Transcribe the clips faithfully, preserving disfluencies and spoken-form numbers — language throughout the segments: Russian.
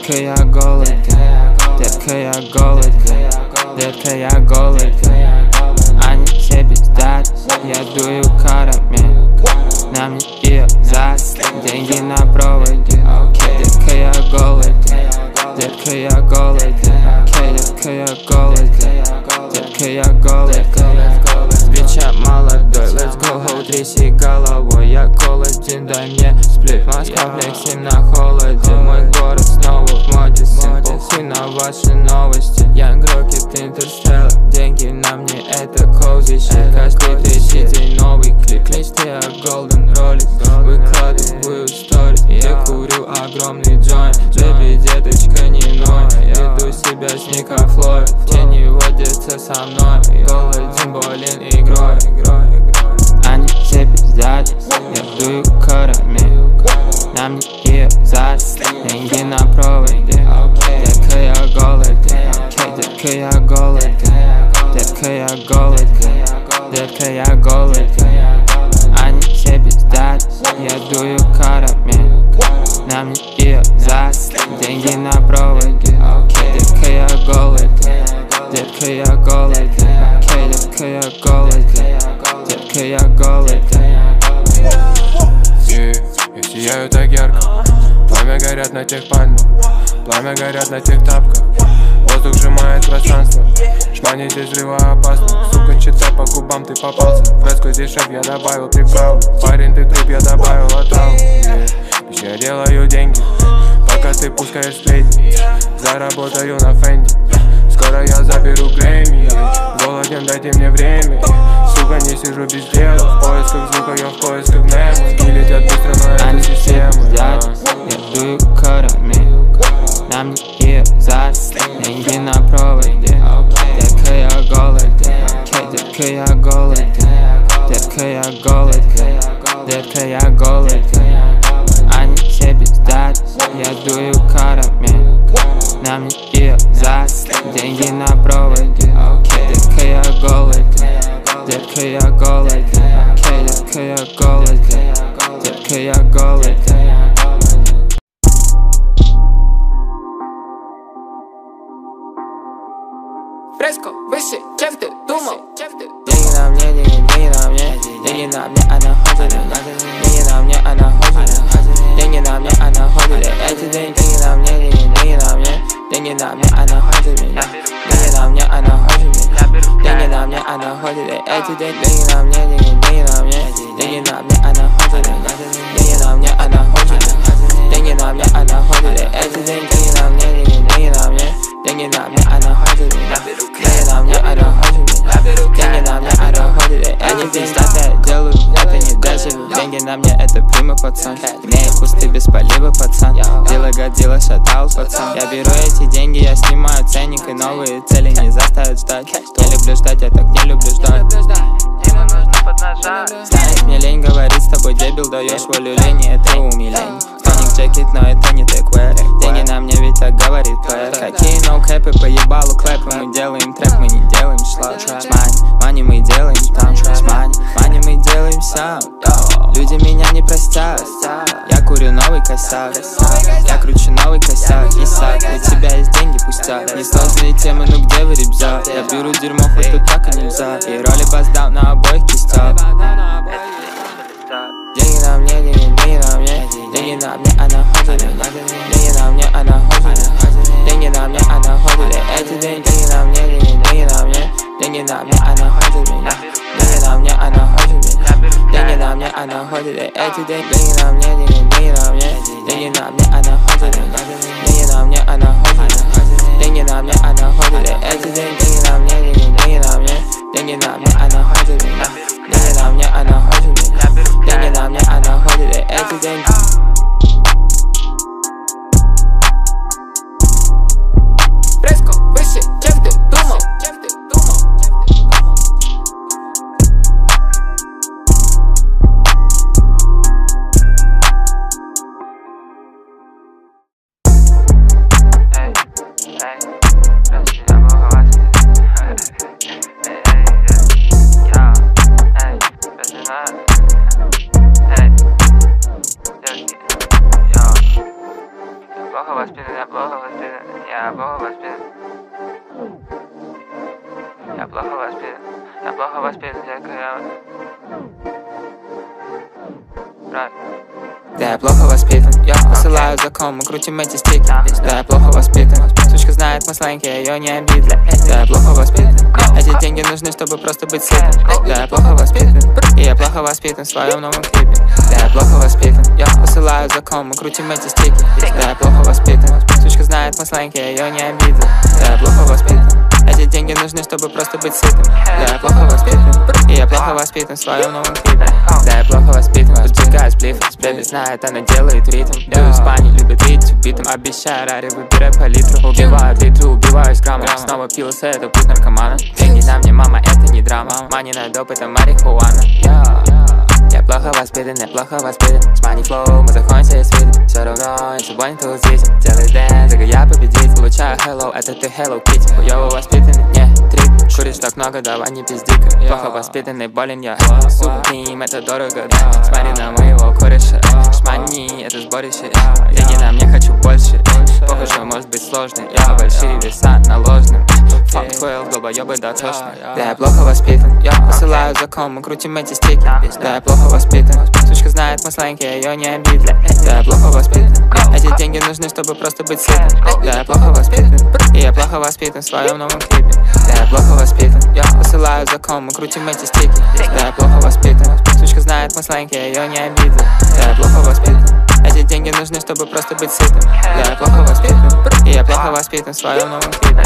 Детка, я голый, детка, я голый, детка, я голый. Они все пиздят, я дую карами. На мне ее зад, деньги на проводе. Детка, я голый, детка, я голый, детка, я голый, детка, я голый. Бича молодой, let's go, hold тряси головой. Я голоден, дай мне сплит. Москва, флексим на холоде. Мой город снова в моде, сын. Похуй на ваши новости. Young Rocket, Interstellar. Деньги на мне, это cozy shit. Каждый третий день новый клип. Мечты о Golden Rolex. Выкладываю сторис. Я курю огромный джойнт. Бэби, деточка, не ной. Веду себя с Ника Флойд. В тени водятся со мной. Голоден, болен игрой. Они все пиздят, я дую карами. На мне ее зад, деньги на проводе. Детка, я голый, детка, я голый, детка, я голый, детка, я голый. Они все пиздят, я дую карами. На мне ее зад, деньги на проводе. Детка, я голый, детка, я голый, детка, я голый, детка, я голый. Я сияю так ярко, пламя горят на тех пальмах, пламя горят на тех тапках. Воздух сжимает пространство, шмани здесь взрывоопасно. Сука, читай по губам, ты попался. Фреско здесь шеф, я добавил приправу. Парень, ты труп, я добавил отраву. Ведь я делаю деньги, пока ты пускаешь сплетни. Заработаю на фенди, скоро я заберу Грэмми. Голоден, дайте мне время. Сука, не сижу без дела. В поисках звука, я в поисках Немо. И летят быстро, но это система. Я дую карами. На мне ее зад, деньги на проводе. Детка, я голый, детка, я голый, детка, я голый, детка, я голый. Они все пиздят, я дую карами. На мне ее зад, деньги на проводе. Детка, я голый, детка, я голый, детка, я голый, детка, я голый. Фреско, выше, чем ты думал? Деньги на мне, деньги, деньги на мне, деньги на мне, она ходит. Деньги на мне, она ходит. Деньги на мне, она ходит. Эти деньги, деньги на мне, деньги, деньги на мне, деньги на мне, она ходит. Деньги на мне, она ходит. Деньги на мне, она ходит. Эти деньги, деньги на мне, деньги, деньги на мне, деньги на мне, она ходит. Деньги на мне, она ходит. Деньги на мне, она ходит. Эти деньги, деньги на мне, деньги, деньги на мне, деньги на мне, она ходит. Деньги на мне, она ходит. Деньги на мне, она ходит. Эти деньги я делаю, это не дешево. Деньги на мне, это прима, пацан. Имею кусты без полива, пацан. Дело годило, шатал, пацан. Я беру эти деньги, я снимаю ценник. И новые цели не заставят ждать. Не люблю ждать, я так не люблю ждать. Знаешь, мне лень говорить с тобой, дебил, даешь волю лени, это умиление. Тоник джекет, но это не тэквэр. Деньги на мне, ведь так говорит плеер. Какие ноу-кэпы, поебалу клэпы. Мы делаем трэп, мы не делаем шлак. Шмань, мани мы делаем там. Шмань, мани мы делаем сам. Люди меня не простят. Я курю новый косяк. Я кручу новый косяк. Исак, у тебя есть деньги, пустяк. Несложные темы, ну где вы, ребят? Я беру дерьмо, хоть тут так и нельзя. И роли баздам на обоих кистях. Деньги на мне, деньги, деньги на мне, деньги на мне, она ходит. Деньги на мне, она ходит. Деньги на мне, она ходит. Эти деньги, деньги на мне, деньги, деньги на мне, деньги на мне, она ходит. Деньги на мне, она ходит. Деньги на мне, она ходит. Эти деньги, деньги на мне, деньги, деньги на мне, деньги на мне, она ходит. Деньги на мне, она ходит. Деньги на мне, она ходит. Эти деньги, деньги на мне, деньги, деньги на мне, деньги на мне, она ходит. Деньги на мне, она ходит. Деньги на мне, она ходит. Эти деньги. Фреско, выше, чем ты думал? Hey, hey, hey, Я плохо воспитан, я плохо воспитан, детка, я... Right. Да, я плохо воспитан, я посылаю закон, мы крутим эти стики. Да, я плохо воспитан, сучка знает мой сленг, я ее не обидел. Да, я плохо воспитан, эти деньги нужны, чтобы просто быть сытым. Да, я плохо воспитан, и я плохо воспитан в своем новом клипе. Да, я плохо воспитан, я посылаю закон, мы крутим эти стики. Да, я плохо воспитан, сучка знает мой сленг, я ее не обидел. Да, я плохо воспитан, эти деньги нужны, чтобы просто быть сытым. Да, я плохо воспитан, и я плохо воспитан в своем новом клипе. Да, я плохо воспитан, поджигаю сплиф, бэби знает, она делает ритм. Дую в бане, любит видеть убитым. Обещаю рари, выбирай по литру. Убиваю битру, убиваюсь граммом. Снова пился, это путь наркомана. Деньги на мне, мама, это не драма. Мани на доп, это марихуана. Я плохо воспитан, я плохо воспитан. С мани флоу, мы заходим все свиты. Все равно, я сегодня тут здесь. Целый день, только я победитель. Получаю hello, это ты Hello Kitty. Хуёво воспитанный, не трип. Куришь так много, давай не пизди-ка. Плохо воспитанный, болен я. Сука, к ним, это дорого, да. Смотри на моего кореша. Шмани, это сборище. Деньги на мне, хочу больше. Похуй, что может быть сложно. Я большие веса наложены. Fuck twelve, долбоёбы дотошно. Да, я плохо воспитан, я посылаю закон, мы крутим эти стики. Да, я плохо воспитан, сучка знает мой сленг, я ее не обидел. Да, я плохо воспитан, эти деньги нужны, чтобы просто быть сытым. Да, я плохо воспитан, и я плохо воспитан в своем новом клипе. Да, я плохо воспитан, я посылаю закон, мы крутим эти стики. Да, я плохо воспитан, сучка знает мой сленг, я ее не обидел. Да, я плохо воспитан, эти деньги нужны, чтобы просто быть сытым. Да, я плохо воспитан, и я плохо воспитан в своем новом клипе.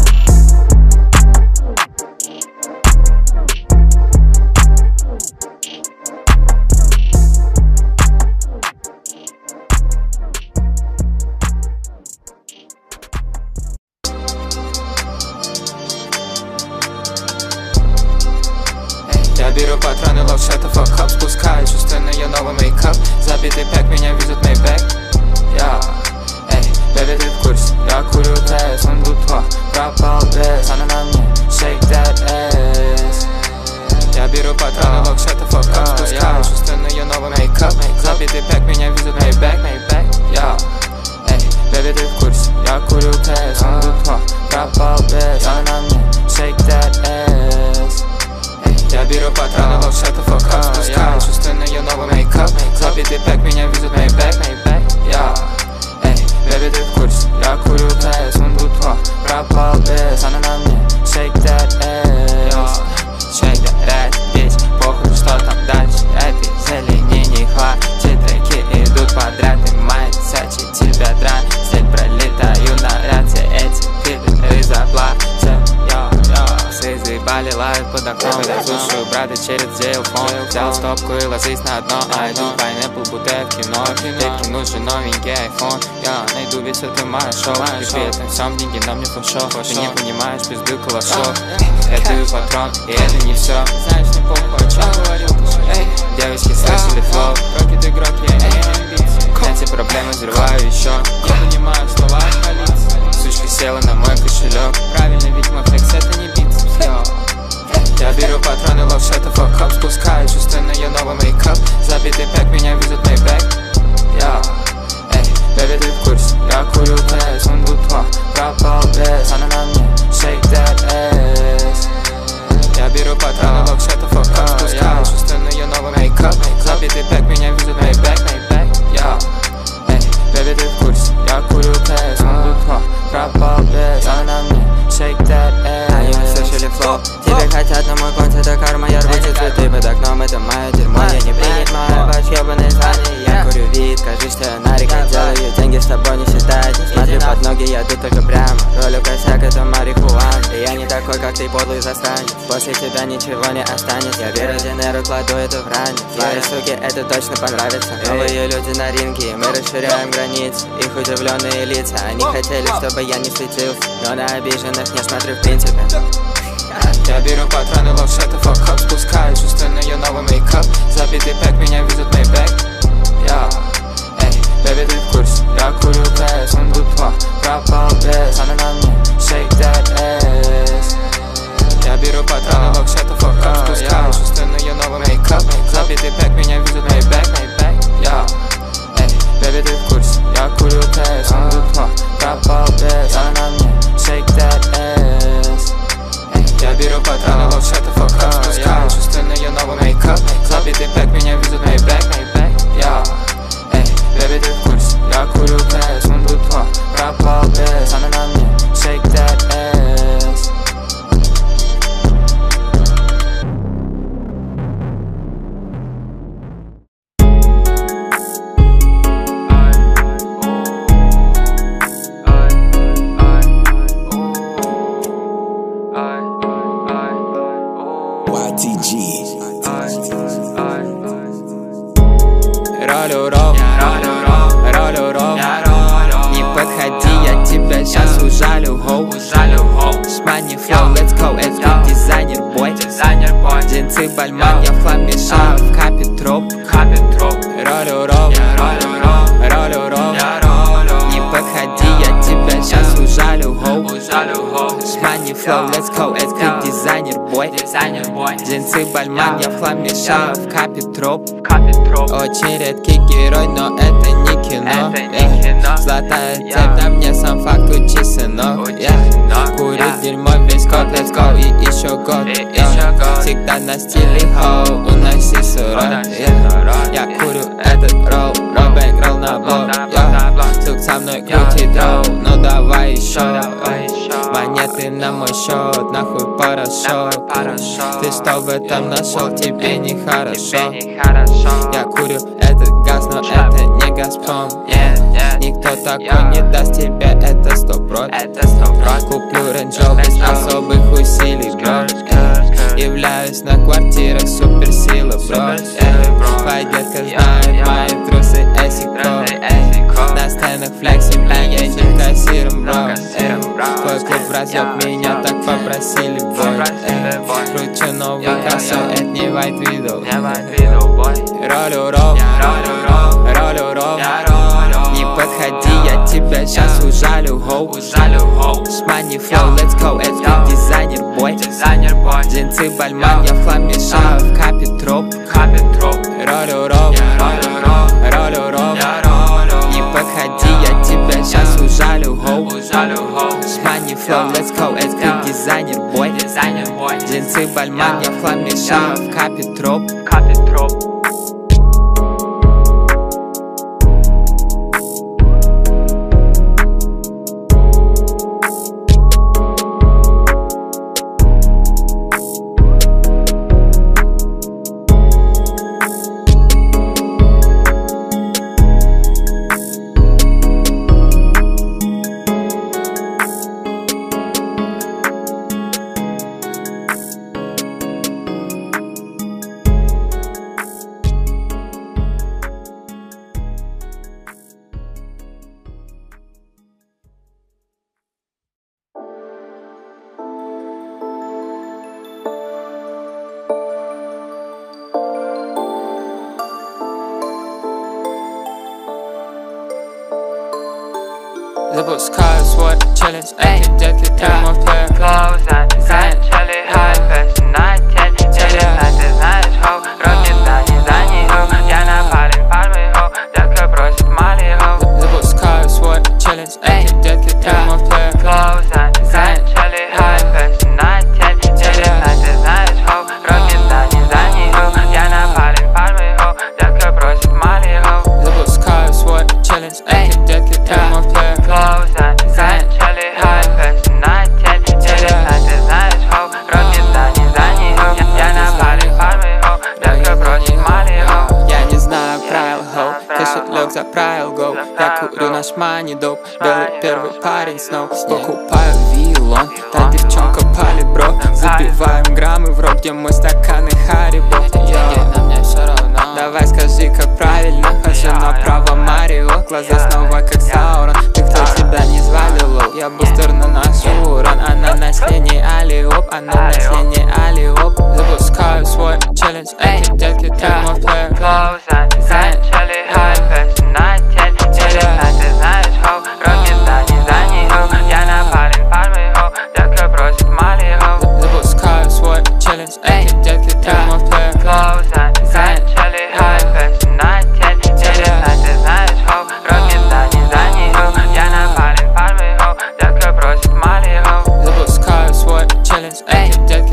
Я беру патроны, love, shut the fuck up. Спускаю чувственно, я новый мейкап. Забитый пэк, меня везут Maybach. Я, эй, бэби, ты в курсе. Я курю тесс, он дутва. Пропал без, она на мне. Shake that ass. Я беру патроны, love, shut the fuck up. Спускаю чувственно, я новый мейкап. Забитый пэк, меня везут Maybach. Я, эй, бэби, ты в курсе. Я курю тесс, он дутва. Пропал без, она на мне. Shake that ass. Я беру патроны, love, shut the fuck up. Спускаю чувственно, я новый мейкап. Забитый пэк, меня везут Maybach. Я, эй, бэби, ты в курсе. Я курю тесс, он дутва. Пропал без, она на мне. Shake that ass. Shake that ass, bitch. Похуй, что там дальше. Этой зелени не хватит. Треки идут подряд, и мать сачит тебя дран. Стиль пролетаю на рации. Эти пидоры заплатят. Все заебали, лают под окном. Я слушаю брата через джейлфон. Взял стопку и ложись на дно. Найду пайнэппл, будто в кино. Детки, нужен новенький айфон. Я найду весь это мое шоу. И при этом всем деньги на мне флешов. Ты не понимаешь пизды калашов. Я даю патрон, и это не все. Знаешь, не похуй, о чем говорил ты. Девочки слышали флоу. Роки ты игрок, я не амбиции. Эти проблемы взрываю еще. Не понимаю слова полиции. Сучка села на мой кошелек. Правильно, ведь мой флекс это не бицепс. Я беру патроны, love, shut the fuck up. Спускаю чувственно, я новый мейкап. Забитый пэк, меня везут Maybach. Я, эй, бэби, ты в курсе. Я курю тесс, он дутва. Пропал без, она на мне. Shake that ass. Я беру патроны, love, shut the fuck up. Спускаю чувственно, я новый мейкап. Забитый пэк, меня везут Maybach. Я, эй, бэби, ты в курсе. Я курю тесс, он дутва. Пропал без, она на мне. Shake that ass. Они услышали флоу. Тебе хотят на мой конц, это карма. Я рву цветы под окном, это мое дерьмо. Я не принимаю ваш ебаный звание. Я курю вид, кажись, что я на реке делаю. Деньги с тобой не считать. Смотрю под ноги, я иду только прямо. Ролю косяк, это марихуана. И я не такой, как ты, подлый засранец. После тебя ничего не останется. Я верю Денеру, кладу это в ранец. Твои суки, это точно понравится. Новые люди на ринге, мы расширяем границы. Их удивленные лица, они хотели, чтобы я не светился. Но на обиженных не смотрю в принципе. Я беру патроны, love, shut the fuck up. Спускаю чувственно, я новый мейкап. Забитый пэк, меня везут Maybach. Я, эй, бэби, ты в курсе. Я курю тесс, он дутва. Пропал без, она на мне. Shake that ass. Я беру патроны, love, shut the fuck up. Спускаю чувственно, я новый мейкап. Забитый пэк, меня везут Maybach. Я, эй, бэби, ты в курсе. Я курю тесс, он дутва. Пропал без, она на мне. Shake that ass. Я беру патроны, лол, shut the fuck up. Спускаю чувственные новый мейкап. Забитый пэк, меня везут на ебэк. Я, эй, бэби, ты в курсе? Я курю кэс, мундутва, пропал без. Она на мне, shake that ass. Ролю ролл, ролю ролл, не подходи, я тебя сейчас ужалю, хоу. Шмани флоу, let's go, это дизайнер бой. Джинсы Бальман, я флам мешаю в капе троп. Ролю ролл, ролю ролл, не подходи, я тебя сейчас ужалю, хоу. Шмани флоу, let's go, это дизайнер бой. Джинсы Бальман, я флам мешаю в капе троп. Очень редкий герой, но это не кино, yeah. Золотая цепь на мне, сам факт учи, сынок, yeah. Курю дерьмо весь год, let's go, и еще год, yeah. Всегда на стиле хоу, уноси сурок, yeah. Я курю этот ролл, ролл-бэнг, ролл на блок, yeah. Сук со мной крутит дроу, ну давай еще, yeah. Монеты на мой счет, нахуй порошок, ты что в этом нашел, тебе нехорошо. Я курю этот газ, но это не Газпром, yeah. Никто такой не даст тебе, это сто процентов. Куплю рейндж без особых усилий, бро, yeah. Являюсь на квартирах суперсила, бро, yeah. Твоя детка знает мои трусы Эсико. На сценах флексим, и я не кассиром, бро, yeah. Твой клуб разъеб, меня так попросили, бой, yeah. Кручу новый кассет, это не white widow. Ролю ролл, ролю ролл, не подходи, я тебя сейчас ужалю, хоу. Шмани флоу, let's go, это дизайнер бой. Джинсы Бальман, я флам мешаю в капе троп. Ролю ролл, ролю ролл, не подходи, я тебя сейчас ужалю, хоу. Шмани флоу, let's go, это дизайнер бой. Джинсы Бальман, я флам мешаю в капе троп. Запускаю свой челлендж, эти детки, ты мой плеер. Flow начали хайпес на теле. Интересно, ты знаешь, хоу, руки дани за нее. Я напален пальмой, хоу, детка просит мали, хоу. Запускаю свой челлендж, эти детки, ты мой плеер. Flow начали хайпес на теле. Интересно, ты знаешь, хоу, руки дани за нее. Я напален пальмой, хоу, детка просит мали, хоу. Запускаю свой челлендж, эти детки, ты мой плеер. Flow начали хайпес на теле. Интересно, ты знаешь, хоу, руки дани за нее. Я напален пальмой, хоу, детка просит мали, хоу. Я не знаю правил, хоу, кошелек заправил, гоу. Я курю наш мани доп, белый первый парень снова. Покупаю вилон, та девчонка пали, бро. Забиваем граммы в рот, где мой стаканы Харибо. Давай скажи, как правильно, хожу направо Марио. Глаза снова как Саурон, никто тебя не звали, лол. Я бустер наношу урон, она на слене алиоп, она на слене алиоп. Запускаю свой челлендж, эти детки, ты мой плеер. Flow начали хайпес на теле. Интересно, ты знаешь, хоу, руки дани за нее. Я напален пальмой, хоу, детка просит мали, хоу. Запускаю свой челлендж, эти детки, ты мой плеер. Flow начали хайпес на теле. Интересно, ты знаешь, хоу, руки дани за нее. Я напален пальмой, хоу, детка просит мали, хоу. Запускаю свой челлендж, эти детки,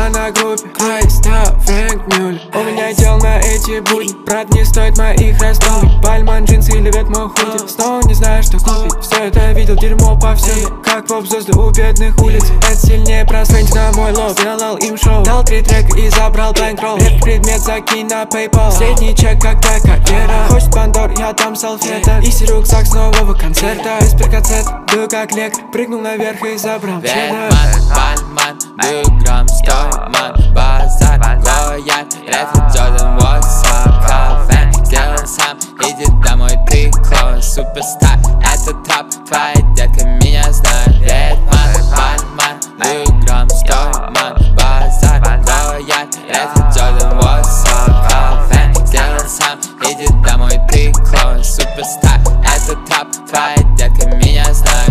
я на группе Айста, Фрэнк Мюллер. У меня дел на эти будни, брат, не стоит моих раздумий. Бальман, джинсы или вет мой худи. Снова не знаю, что купить. Все это видел, дерьмо повсюду, как поп-звезды у бедных улиц. Это сильнее просвинь на мой лоб. Сделал им шоу, дал три трека и забрал бэнкролл. Редкий предмет закинь на PayPal. Средний чек, как та карьера. Хочет Пандор, я дам салфеток. И рюкзак с нового концерта. Без перкацет, дую как лекарь. Прыгнул наверх и забрал чеддер. Бальман, Бюграм, Стойман, Базар, Лояль, Редфорд, Джордан, Уотсап, Кавен. Сделал сам, иди домой, ты клоун, суперстар. Это трап, твоя детка меня знает. Редман, Бальман, Бюграм, Стойман, Базар, Лояль, Редфорд, Джордан, Уотсап, Кавен. Сделал сам, иди домой, ты клоун, суперстар. Это трап, твоя детка меня знает.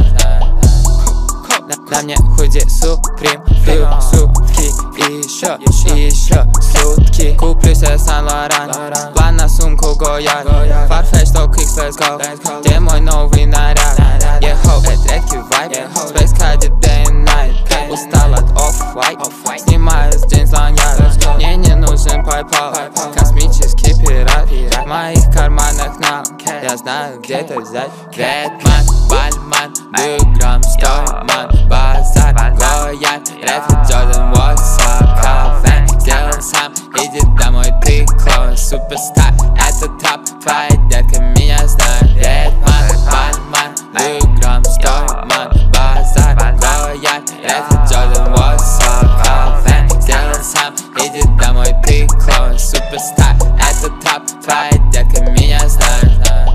На мне худи Supreme, пью сутки и еще, и еще сутки. Куплю себе Сан-Лоран, план на сумку Гояр. Farfetch, StockX, let's go. Где мой новый наряд? Ехал, это редкий вайб. Space Caddy day and night. Устал от off-white, снимаю с джинс ланьяр. Мне не нужен PayPal, космический пират. В моих карманах now, я знаю, где это взять. Редман, Бальман, Бюграм, Стойман, Базар, Лояль, Редфорд, Джордан, Уотсап, Кавен. Сделал сам, иди домой, ты клоун, суперстар. Это трап, твоя детка меня знает. Редман, Бальман, Бюграм, Стойман, Базар, Лояль, Редфорд, Джордан, Уотсап, Кавен. Сделал сам, иди домой, ты клоун, суперстар. Это трап, твоя детка меня знает.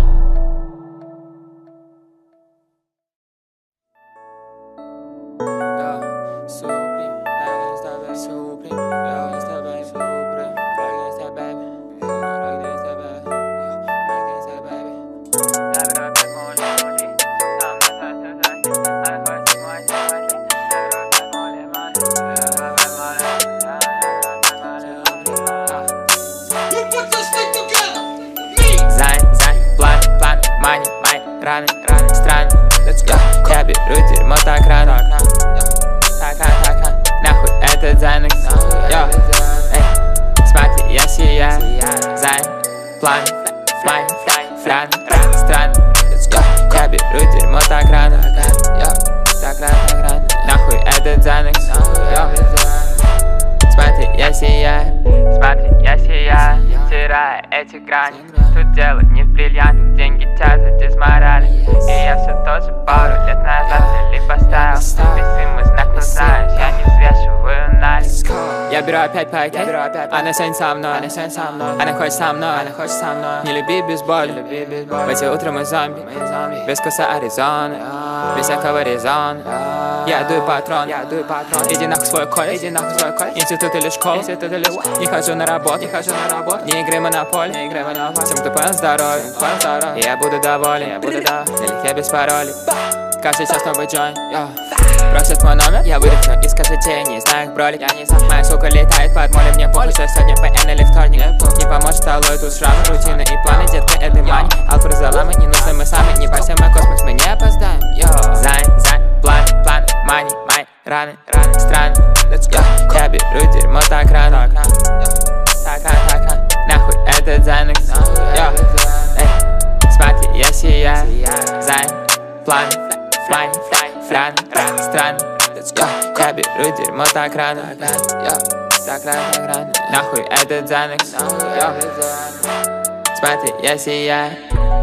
Раны, раны, страны, let's go. Я беру дерьмо так рано. Так рано, так рано. Нахуй этот Зайнекс. Йо, эй, смотри, я сияю. Зайн, план, флайн, раны, раны, страны, let's go. Я беру дерьмо так рано. Йо, так рано, так рано. Нахуй этот Зайнекс. Йо, смотри, я сияю. Смотри, я сияю. Стирая эти грани. Тут дело не в бриллиантах, деньги тянут из морали. И я все тоже пару лет назад цели поставил. Весимый знак, но знаешь, я не взвешиваю налик. Я беру опять пайки, она сегодня со мной, она хочет со мной, не люби без боли. В эти утра мы зомби, без вкуса Аризоны, без всякого резона. Я дую патрон, иди нахуй свой колледж, институт или школа. Не хожу на работу, не играй монополь. Всем, кто понял здоровье, я буду доволен, налегке без паролей. Каждый час новый джойн. Просят мой номер, я вырежу и скажу тебе, не знаю их бролик. Моя сука летает под молем, мне похуй, что сегодня пэ эн или вторник. Не поможет столой, тут шрамы, рутины и планы, детка, это мани. Алфред заламы, не нужны мы сами, не бойся мой космос, мы не опоздаем. Зайн, зайн, план, план, мани, май, раны, раны, страны, let's go. Я беру дерьмо так рано. Так рано, так рано. Нахуй этот Зайнекс. Йо, эй, смотри, я сияю. Зайн, план, флайн, раны, раны, страны, let's go. Я беру дерьмо так рано. Йо, так рано, так рано. Нахуй этот Зайнекс. Йо, смотри, я сияю.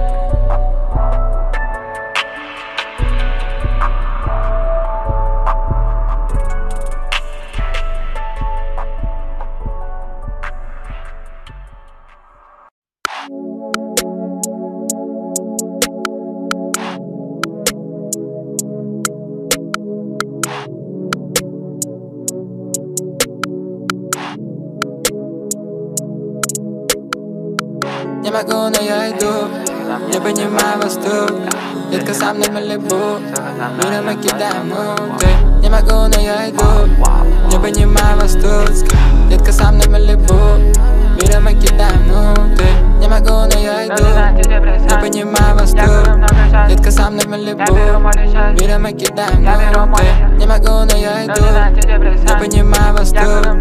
Не могу, но я иду, не понимаю вас тут. Детка, со мной Малибу, мира мы кидаем муты. Не могу, но я иду, не понимаю вас тут. Детка, со мной Малибу, мира мы кидаем муты. Не могу, но я иду, не понимаю вас тут. Детка, со мной Малибу, мира мы кидаем муты. Не могу, но я иду, не понимаю вас тут.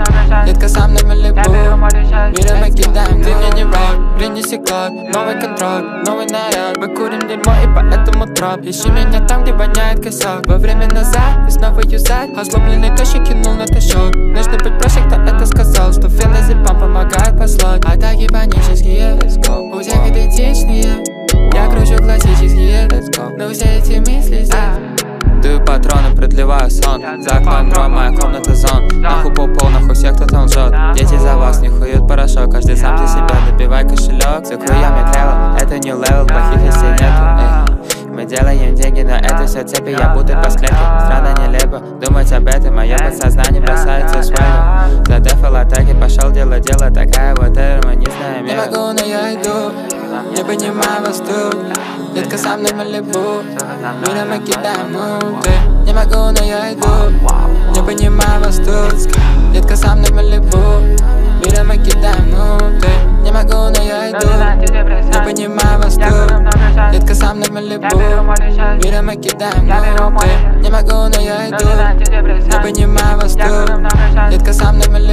Детка, со мной в Малибу. Миром мы кидаем, ты мне не рок. Принеси клад, новый контроль, новый наряд. Мы курим дерьмо и поэтому троп. Ищи меня там, где воняет косяк. Во время назад и снова юзать. Озлобленный тощий кинул на тащок. Нужно быть проще, кто это сказал. Что феназепам помогает послать. Атаки панические, у всех идентичные. Я кручу классические, но все эти мысли здесь. Дую патроны, продлеваю сон. За окном гром, моя комната зон. Нахуй пол, нахуй все, кто там лжет. Дети за вас не хуют порошок. Каждый сам за себя, добивай кошелек. За хуями клево, это new level, плохих вестей нету. Эй. Мы делаем деньги, но это все цепи. Я будто по склепке, странно нелепо думать об этом. Мое подсознание бросается в свою. За дефол атаки пошел дело, дело такая вот эра, мы не знаем. Не могу, но я иду, не понимаю вас тут. Детка, со мной в Малибу. Миром мы кидаем муты. Не могу, но я иду, не понимаю вас тут. Детка, со мной в Малибу. Миром мы кидаем муты. Не могу, но я иду, не понимаю вас тут. Детка, со мной в Малибу. Миром мы кидаем муты. Не могу, но я иду, не понимаю вас тут. Детка, со мной в Малибу.